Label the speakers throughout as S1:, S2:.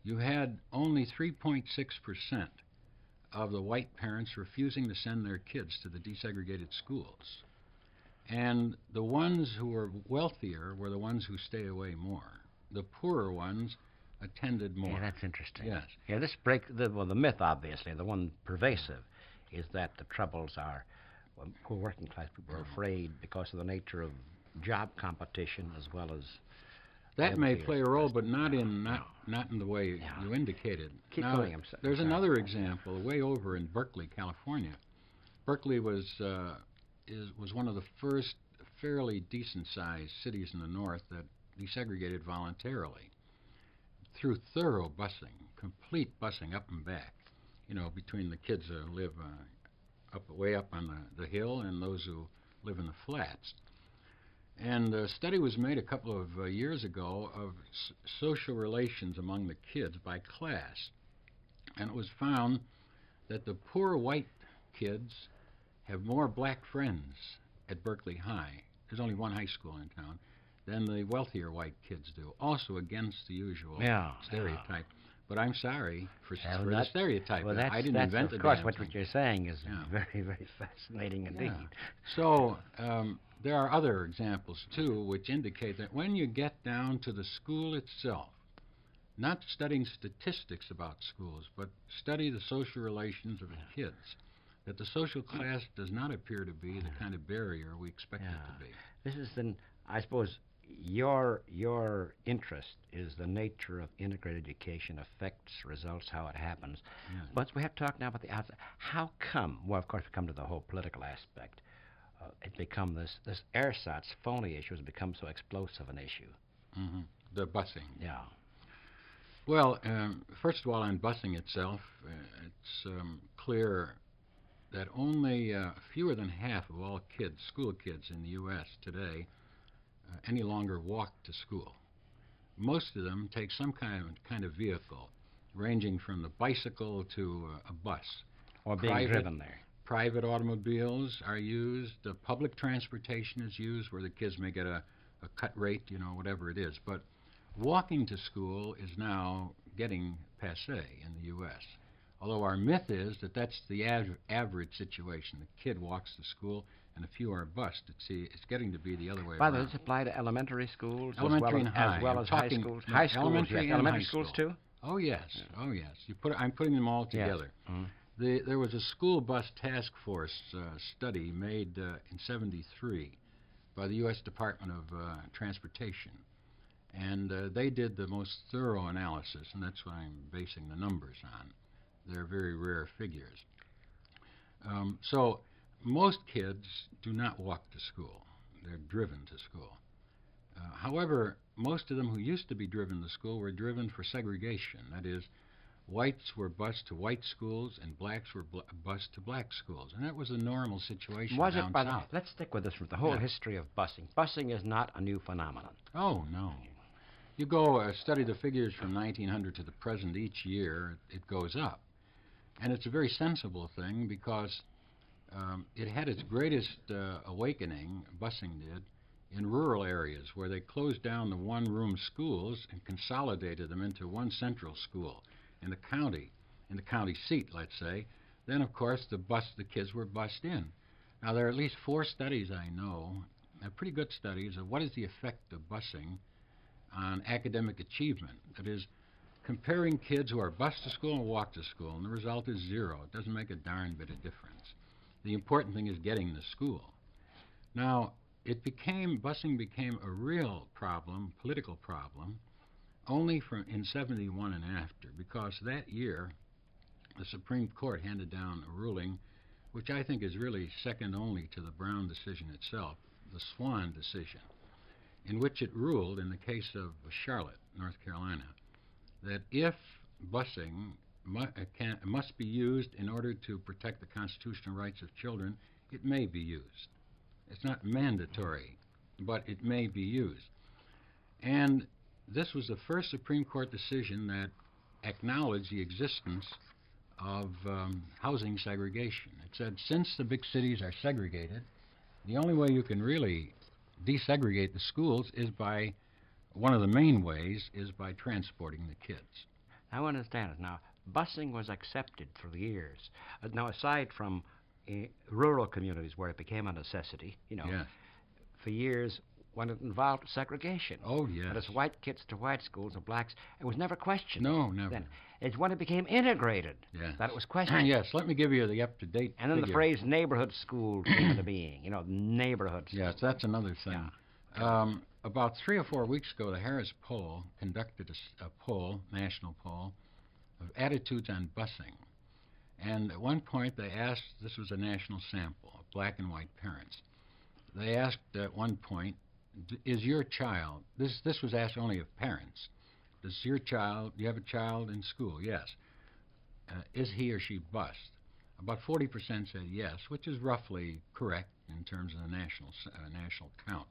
S1: you had only 3.6% of the white parents refusing to send their kids to the desegregated schools. And the ones who were wealthier were the ones who stay away more. The poorer ones attended more.
S2: Yeah, that's interesting.
S1: Yes.
S2: Yeah, the myth, obviously, the one pervasive, is that the troubles are, well, poor working class people are afraid because of the nature of job competition as well as...
S1: That may play a role, but not in the way you indicated.
S2: Keep
S1: now,
S2: going.
S1: There's another example way over in Berkeley, California. Berkeley was one of the first fairly decent-sized cities in the north that desegregated voluntarily through thorough busing, complete busing up and back. You know, between the kids who live way up on the hill and those who live in the flats. And a study was made a couple of years ago of social relations among the kids by class. And it was found that the poor white kids have more black friends at Berkeley High. There's only one high school in town. Than the wealthier white kids do. Also against the usual stereotype. But I'm sorry for the stereotype.
S2: Well,
S1: I didn't invent it.
S2: Of course, what you're saying is very, very fascinating indeed.
S1: So there are other examples, too, which indicate that when you get down to the school itself, not studying statistics about schools, but study the social relations of the kids, that the social class does not appear to be the kind of barrier we expect it to be.
S2: This is then, I suppose, your interest is the nature of integrated education, effects, results, how it happens.
S1: Yes.
S2: But we have to talk now about the outside. How come, well, of course, we come to the whole political aspect. It become this ersatz phony issue has become so explosive an issue.
S1: Mm-hmm. The busing.
S2: Yeah.
S1: Well, first of all, on busing itself, it's clear that only fewer than half of all kids, school kids in the U.S. today, any longer walk to school. Most of them take some kind of vehicle, ranging from the bicycle to a bus.
S2: Or being driven there.
S1: Private automobiles are used. Public transportation is used where the kids may get a cut rate, whatever it is. But walking to school is now getting passé in the U.S. Although our myth is that that's the average situation. The kid walks to school and a few are bused. It's getting to be the other way
S2: By
S1: around.
S2: the way, does it apply to elementary schools
S1: and high.
S2: as well as high schools? High schools,
S1: elementary and
S2: elementary
S1: high
S2: schools
S1: school.
S2: too?
S1: Oh yes, oh yes. I'm putting them all together.
S2: Yes. Mm-hmm.
S1: There was a school bus task force study made in '73 by the U.S. Department of Transportation, and they did the most thorough analysis, and that's what I'm basing the numbers on. They're very rare figures. So most kids do not walk to school. They're driven to school. However, most of them who used to be driven to school were driven for segregation. That is, whites were bused to white schools and blacks were bused to black schools. And that was a normal situation
S2: Was
S1: down
S2: it, by
S1: south.
S2: Let's stick with this for the whole history of busing. Busing is not a new phenomenon.
S1: Oh, no. You go study the figures from 1900 to the present each year, it goes up. And it's a very sensible thing because it had its greatest awakening, busing did, in rural areas where they closed down the one-room schools and consolidated them into one central school in the county seat, let's say. Then, of course, the kids were bused in. Now, there are at least 4 studies I know, pretty good studies, of what is the effect of busing on academic achievement. That is, comparing kids who are bused to school and walk to school, and the result is 0. It doesn't make a darn bit of difference. The important thing is getting to school. Now, busing became a real problem, political problem, only in '71 and after, because that year the Supreme Court handed down a ruling which I think is really second only to the Brown decision itself, the Swan decision, in which it ruled in the case of Charlotte, North Carolina, that if busing must be used in order to protect the constitutional rights of children, it may be used. It's not mandatory, but it may be used. And this was the first Supreme Court decision that acknowledged the existence of housing segregation. It said, since the big cities are segregated, the only way you can really desegregate the schools is by, one of the main ways, is by transporting the kids.
S2: I understand it now. Busing was accepted through the years. Now, aside from rural communities where it became a necessity,
S1: Yes.
S2: for years when it involved segregation.
S1: Oh, yes.
S2: And it's white kids to white schools and blacks. It was never questioned.
S1: No, never.
S2: Then it's when it became integrated
S1: Yes.
S2: that it was questioned.
S1: Yes, let me give you the up-to-date
S2: And then the
S1: figure.
S2: phrase neighborhood school came into being. Neighborhood school.
S1: Yes, that's another thing. About 3 or 4 weeks ago, the Harris Poll conducted a poll, national poll, of attitudes on busing. And at one point they asked, this was a national sample of black and white parents. They asked at one point, is your child, this was asked only of parents, do you have a child in school? Yes. Is he or she bused? About 40% said yes, which is roughly correct in terms of the national count.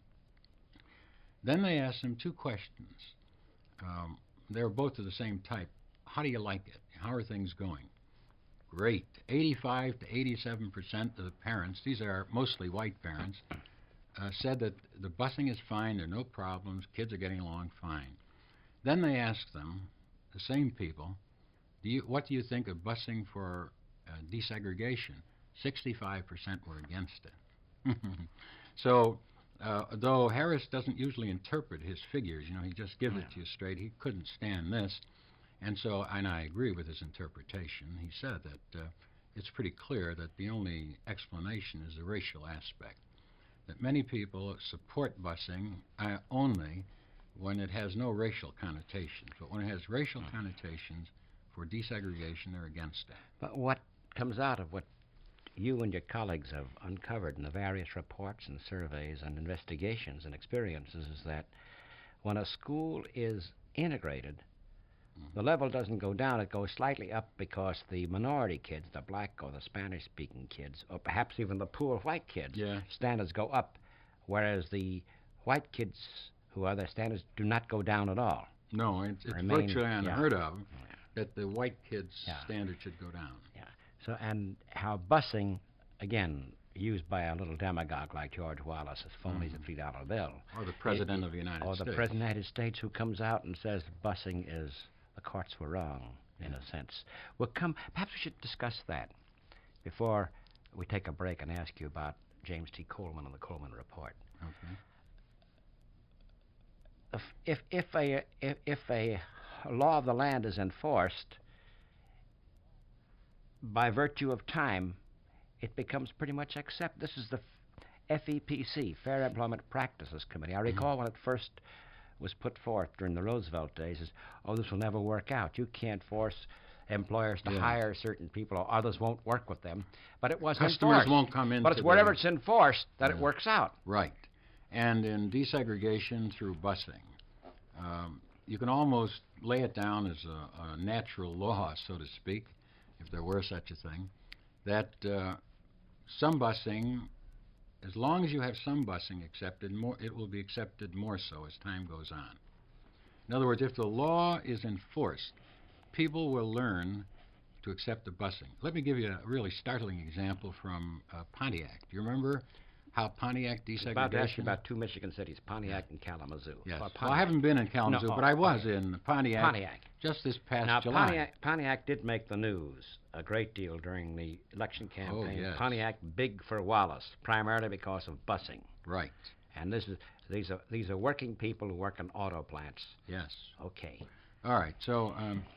S1: Then they asked them 2 questions. They were both of the same type. How do you like it? How are things going? Great. 85 to 87% of the parents, these are mostly white parents, said that the busing is fine, there are no problems, kids are getting along fine. Then they asked them, the same people, what do you think of busing for desegregation? 65% were against it. So, though Harris doesn't usually interpret his figures, he just gives it to you straight, he couldn't stand this. And so, and I agree with his interpretation. He said that it's pretty clear that the only explanation is the racial aspect. That many people support busing only when it has no racial connotations. But when it has racial connotations for desegregation, they're against that.
S2: But what comes out of what you and your colleagues have uncovered in the various reports and surveys and investigations and experiences is that when a school is integrated, the level doesn't go down, it goes slightly up because the minority kids, the black or the Spanish-speaking kids, or perhaps even the poor white kids, standards go up, whereas the white kids who are their standards do not go down at all.
S1: No, it's virtually unheard of that the white kids' standard should go down.
S2: Yeah. So, and how busing, again, used by a little demagogue like George Wallace as phonies a $3 bill.
S1: Or the President of the United States.
S2: Or the President of the United States who comes out and says busing is... the courts were wrong, in a sense. Perhaps we should discuss that before we take a break and ask you about James T. Coleman and the Coleman Report.
S1: Okay.
S2: If a law of the land is enforced, by virtue of time, it becomes pretty much accepted. This is the FEPC, Fair Employment Practices Committee. I recall when it first was put forth during the Roosevelt days is, this will never work out. You can't force employers to hire certain people, or others won't work with them. But it wasn't
S1: Customers
S2: enforced.
S1: won't come in.
S2: But it's wherever it's enforced that it works out.
S1: Right. And in desegregation through busing, you can almost lay it down as a natural law, so to speak, if there were such a thing, that some busing, as long as you have some busing accepted, it will be accepted more so as time goes on. In other words, if the law is enforced, people will learn to accept the busing. Let me give you a really startling example from Pontiac. Do you remember how Pontiac desegregation...
S2: About 2 Michigan cities, Pontiac and Kalamazoo.
S1: Yes. Well, I haven't been in Kalamazoo, but I was in Pontiac just this past July.
S2: Pontiac did make the news a great deal during the election campaign.
S1: Oh, yes.
S2: Pontiac big for Wallace, primarily because of busing.
S1: Right.
S2: And these are working people who work in auto plants.
S1: Yes.
S2: Okay.
S1: All right. So,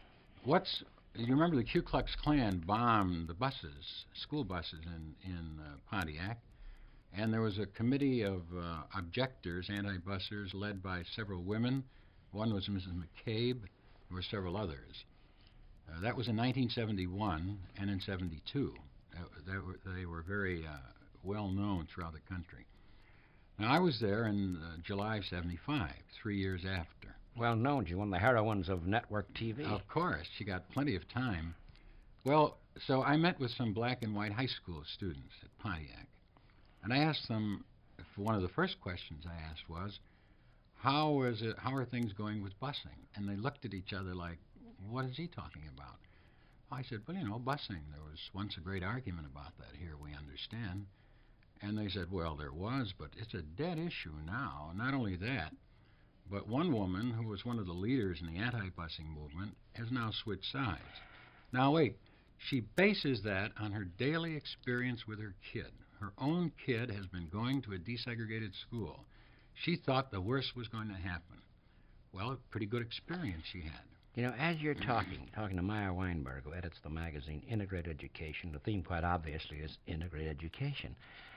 S1: you remember the Ku Klux Klan bombed the buses, school buses in Pontiac, and there was a committee of objectors, anti-bussers, led by several women. One was Mrs. McCabe. There were several others. That was in 1971 and in 72. They were very well known throughout the country. Now, I was there in July of 75, 3 years after.
S2: Well known. She's one of the heroines of network TV.
S1: Of course. She got plenty of time. Well, so I met with some black and white high school students at Pontiac. And I asked them, one of the first questions I asked was, how are things going with busing? And they looked at each other like, what is he talking about? I said, well, busing. There was once a great argument about that here, we understand. And they said, well, there was, but it's a dead issue now. Not only that, But one woman, who was one of the leaders in the anti-busing movement, has now switched sides. Now, wait. She bases that on her daily experience with her kid. Her own kid has been going to a desegregated school. She thought the worst was going to happen. Well, a pretty good experience she had.
S2: You know, as you're talking to Meyer Weinberg, who edits the magazine Integrated Education, the theme quite obviously is integrated education.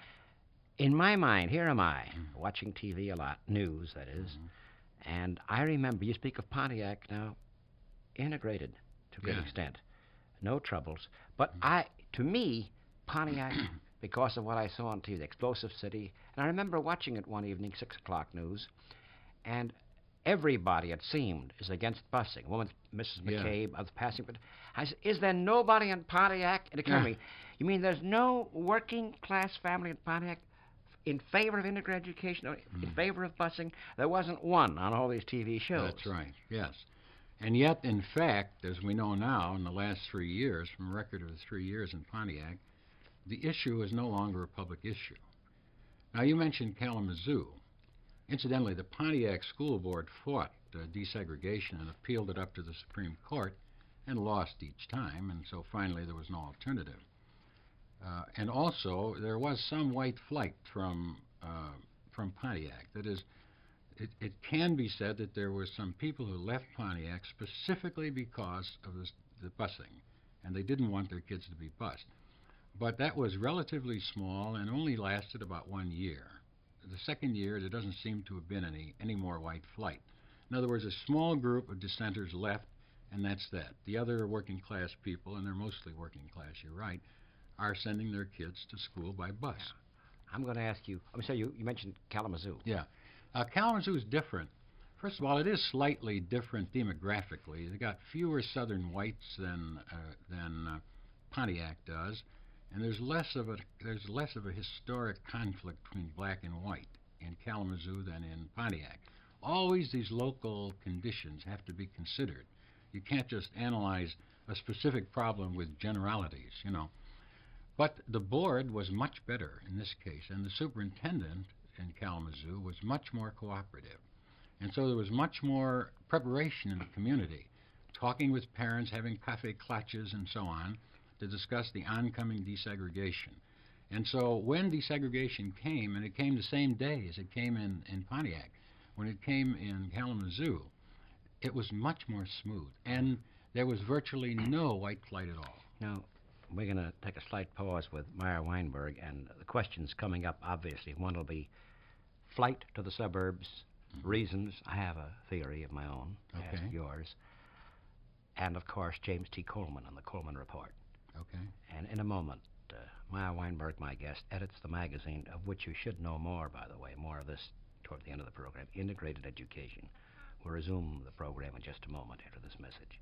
S2: In my mind, here am I, watching TV a lot, news, that is, and I remember, you speak of Pontiac now, integrated to a great extent. No troubles. But to me, Pontiac, because of what I saw on TV, the explosive city, and I remember watching it one evening, 6 o'clock news, and everybody, it seemed, is against busing. Woman, Mrs. McCabe, I was passing, but I said, is there nobody in Pontiac? And it occurred to me, you mean there's no working class family in Pontiac in favor of integrated education, in favor of busing? There wasn't one on all these TV shows.
S1: That's right, yes. And yet, in fact, as we know now, in the last 3 years, from a record of the 3 years in Pontiac, the issue is no longer a public issue. Now, you mentioned Kalamazoo. Incidentally, the Pontiac School Board fought desegregation and appealed it up to the Supreme Court and lost each time, and so finally there was no alternative. And also, there was some white flight from Pontiac. That is, it can be said that there were some people who left Pontiac specifically because of the busing, and they didn't want their kids to be bused. But that was relatively small and only lasted about 1 year. The second year, there doesn't seem to have been any more white flight. In other words, a small group of dissenters left, and that's that. The other working class people, and they're mostly working class, you're right, are sending their kids to school by bus.
S2: Yeah. I'm going to ask you, I'm sorry, you mentioned Kalamazoo.
S1: Yeah. Kalamazoo is different. First of all, it is slightly different demographically. They got fewer Southern whites than Pontiac does, and there's less of a historic conflict between black and white in Kalamazoo than in Pontiac. Always these local conditions have to be considered. You can't just analyze a specific problem with generalities, you know. But the board was much better in this case, and the superintendent in Kalamazoo was much more cooperative. And so there was much more preparation in the community, talking with parents, having café clutches and so on, to discuss the oncoming desegregation. And so when desegregation came, and it came the same day as it came in Pontiac, when it came in Kalamazoo, it was much more smooth, and there was virtually no white flight at all.
S2: Now, we're going to take a slight pause with Meyer Weinberg, and the questions coming up, obviously. One will be flight to the suburbs, reasons. I have a theory of my own, as yours. And, of course, James T. Coleman on the Coleman Report.
S1: Okay.
S2: And in a moment, Meyer Weinberg, my guest, edits the magazine, of which you should know more, by the way, more of this toward the end of the program, Integrated Education. We'll resume the program in just a moment after this message.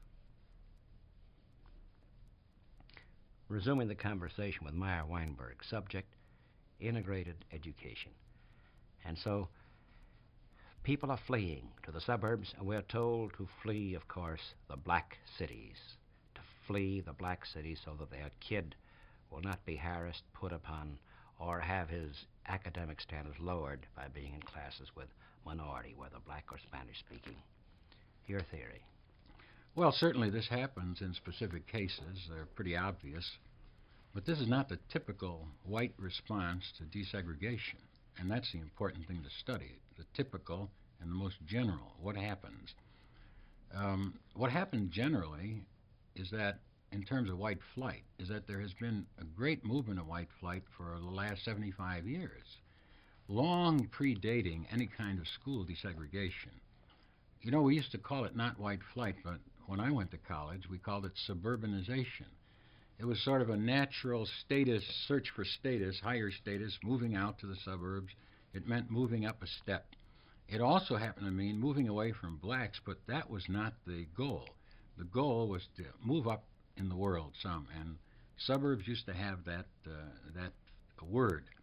S2: Resuming the conversation with Meyer Weinberg, subject, integrated education. And so, people are fleeing to the suburbs, and we're told to flee, of course, the black cities. To flee the black cities so that their kid will not be harassed, put upon, or have his academic standards lowered by being in classes with minority, whether black or Spanish speaking. Your theory?
S1: Well, certainly this happens in specific cases. They're pretty obvious. But this is not the typical white response to desegregation. And that's the important thing to study, the typical and the most general. What happens? What happened generally is that, in terms of white flight, is that there has been a great movement of white flight for the last 75 years, long predating any kind of school desegregation. You know, we used to call it not white flight, but when I went to college, we called it suburbanization. It was sort of a natural status, search for status, higher status, moving out to the suburbs. It meant moving up a step. It also happened to mean moving away from blacks, but that was not the goal. The goal was to move up in the world some, and suburbs used to have that word,